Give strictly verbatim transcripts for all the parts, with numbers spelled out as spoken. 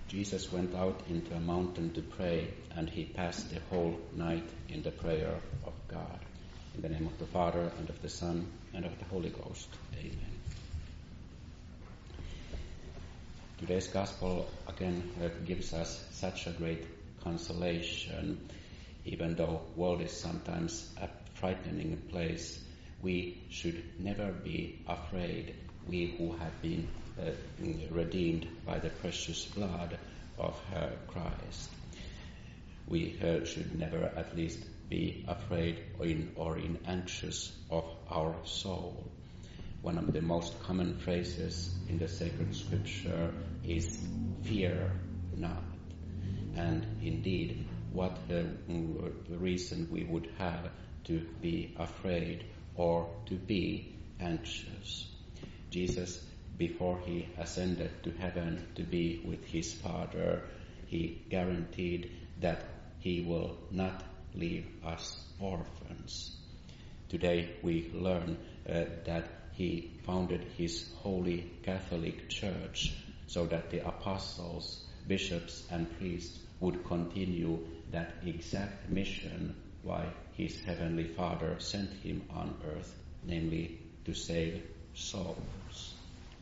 Jesus went out into a mountain to pray, and he passed the whole night in the prayer of God. In the name of the Father, and of the Son, and of the Holy Ghost. Amen. Today's Gospel again uh, gives us such a great consolation. Even though the world is sometimes a frightening place, we should never be afraid, we who have been uh, redeemed by the precious blood of uh, Christ. We uh, should never at least be afraid or in, or in anxious of our soul. One of the most common phrases in the sacred scripture is fear not. And indeed, what uh, reason we would have to be afraid or to be anxious. Jesus, before he ascended to heaven to be with his Father, he guaranteed that he will not leave us orphans. Today we learn uh, that he founded his holy Catholic Church so that the apostles, bishops and priests would continue that exact mission why his heavenly Father sent him on earth, namely to save souls.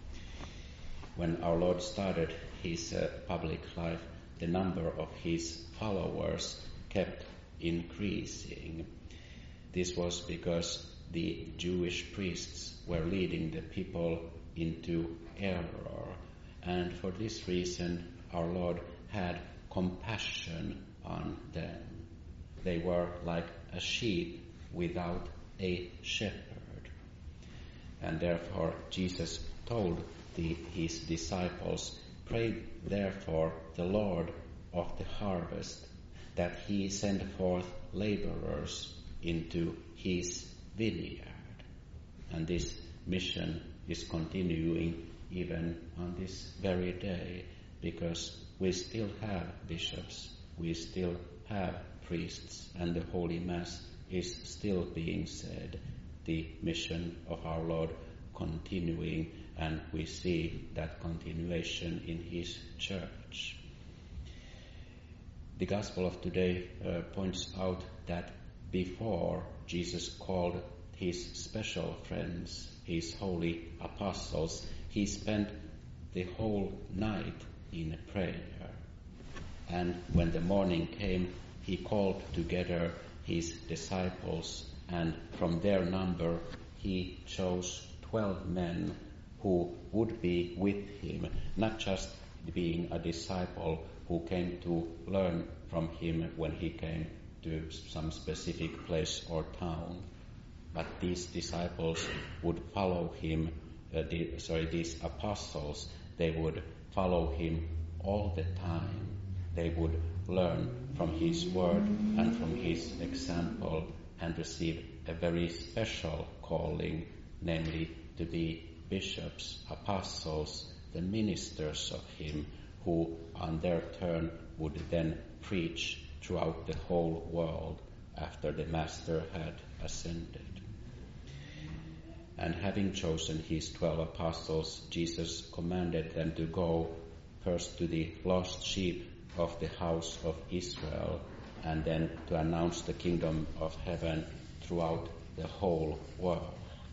When our Lord started his uh, public life, the number of his followers kept increasing. This was because the Jewish priests were leading the people into error, and for this reason our Lord had compassion on them. They were like a sheep without a shepherd. And therefore Jesus told the, his disciples, "Pray therefore the Lord of the harvest that he send forth laborers into his vineyard." And this mission is continuing even on this very day, because we still have bishops, we still have priests, and the Holy Mass is still being said. The mission of our Lord continuing, and we see that continuation in his church. The Gospel of today uh, points out that before Jesus called his special friends, his holy apostles, he spent the whole night in prayer. And when the morning came, he called together his disciples, and from their number he chose twelve men who would be with him, not just being a disciple who came to learn from him when he came to some specific place or town, but these disciples would follow him, uh, the, sorry, these apostles, they would follow him all the time. They would learn from his word and from his example and receive a very special calling, namely to be bishops, apostles, the ministers of him, who on their turn would then preach throughout the whole world after the Master had ascended. And having chosen his twelve apostles, Jesus commanded them to go first to the lost sheep of the house of Israel, and then to announce the kingdom of heaven throughout the whole world.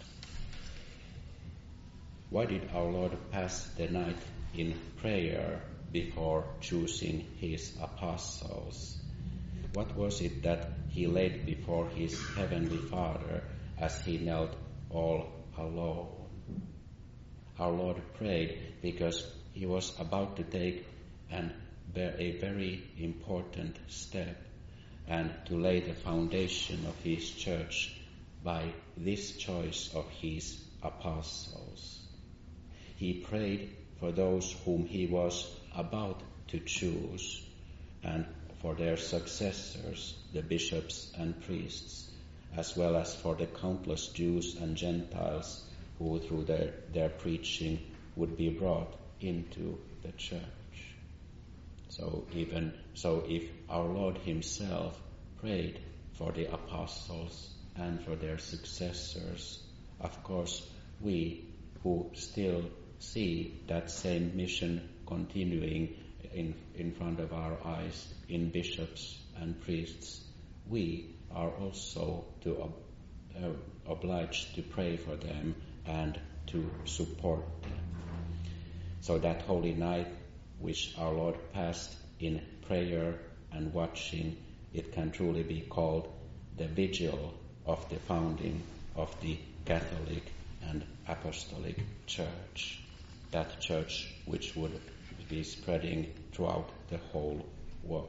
Why did our Lord pass the night in prayer before choosing his apostles? What was it that he laid before his heavenly Father as he knelt all alone? Our Lord prayed because he was about to take an, a very important step and to lay the foundation of his church by this choice of his apostles. He prayed for those whom he was about to choose and for their successors, the bishops and priests, as well as for the countless Jews and Gentiles who through their, their preaching would be brought into the church. So even so, if our Lord himself prayed for the apostles and for their successors, of course we who still see that same mission continuing in, in front of our eyes in bishops and priests, we are also to ob- uh, obliged to pray for them and to support them. So that holy night which our Lord passed in prayer and watching, it can truly be called the vigil of the founding of the Catholic and Apostolic Church, that church which would be spreading throughout the whole world.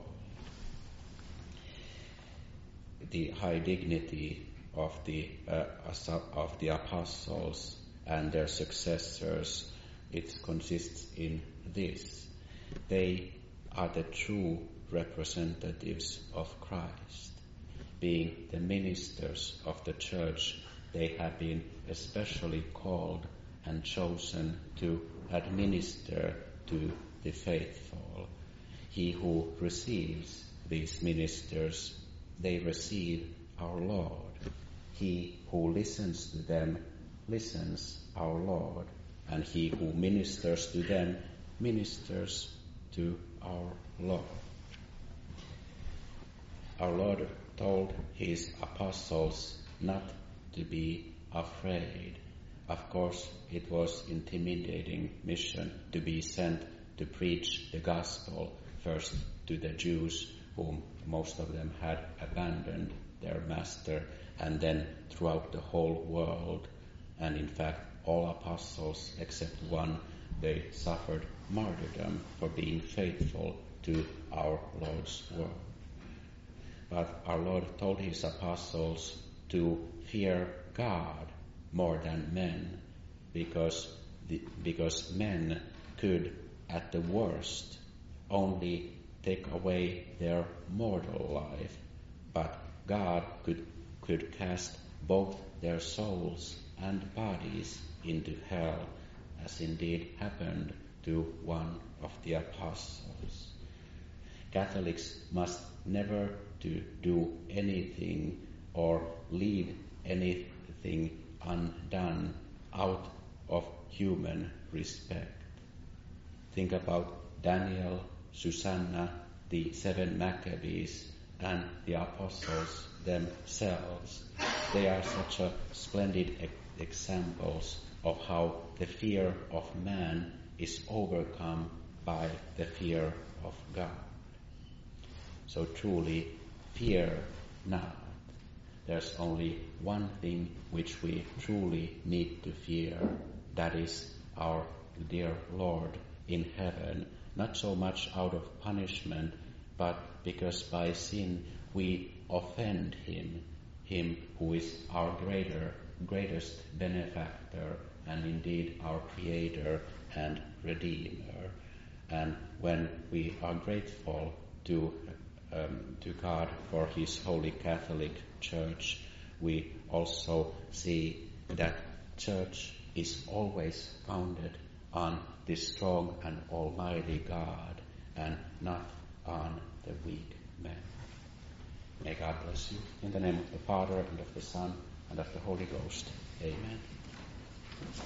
The high dignity of the uh, of the apostles and their successors, it consists in this: they are the true representatives of Christ. Being the ministers of the church, they have been especially called and chosen to administer to the faithful. He who receives these ministers, they receive our Lord. He who listens to them listens our Lord, and he who ministers to them ministers to our Lord. Our Lord told his apostles not to be afraid. Of course, it was intimidating mission to be sent to preach the gospel first to the Jews, whom most of them had abandoned their master, and then throughout the whole world. And in fact, all apostles except one, they suffered martyrdom for being faithful to our Lord's word. But our Lord told his apostles to fear God more than men, because the, because men could, at the worst, only take away their mortal life, but God could could cast both their souls and bodies into hell, as indeed happened to one of the apostles. Catholics must never to do anything or leave anything undone out of human respect. Think about Daniel, Susanna, the seven Maccabees, and the apostles themselves. They are such a splendid e- examples of how the fear of man is overcome by the fear of God. So truly, fear not. There's only one thing which we truly need to fear, that is our dear Lord in heaven, not so much out of punishment, but because by sin we offend him, him who is our greater, greatest benefactor, and indeed our creator and redeemer. And when we are grateful to um, to God for his holy Catholic Church, we also see that church is always founded on this strong and almighty God, and not on the weak man. May God bless you. In the name of the Father, and of the Son, and of the Holy Ghost. Amen.